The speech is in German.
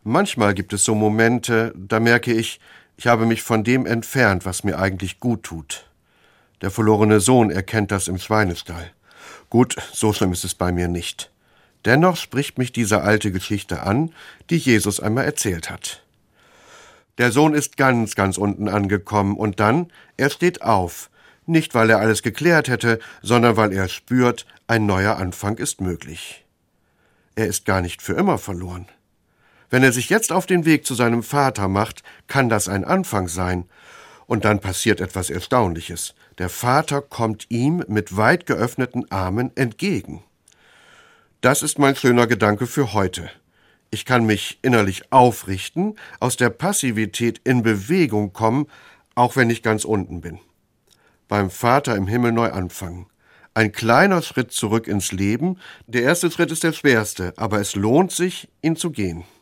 Manchmal gibt es so Momente, da merke ich habe mich von dem entfernt, was mir eigentlich gut tut. Der verlorene Sohn erkennt das im Schweinestall. Gut, so schlimm ist es bei mir nicht. Dennoch spricht mich diese alte Geschichte an, die Jesus einmal erzählt hat. Der Sohn ist ganz, ganz unten angekommen und dann, er steht auf. Nicht, weil er alles geklärt hätte, sondern weil er spürt, ein neuer Anfang ist möglich. Er ist gar nicht für immer verloren. Wenn er sich jetzt auf den Weg zu seinem Vater macht, kann das ein Anfang sein. Und dann passiert etwas Erstaunliches. Der Vater kommt ihm mit weit geöffneten Armen entgegen. Das ist mein schöner Gedanke für heute. Ich kann mich innerlich aufrichten, aus der Passivität in Bewegung kommen, auch wenn ich ganz unten bin. Beim Vater im Himmel neu anfangen. Ein kleiner Schritt zurück ins Leben. Der erste Schritt ist der schwerste, aber es lohnt sich, ihn zu gehen.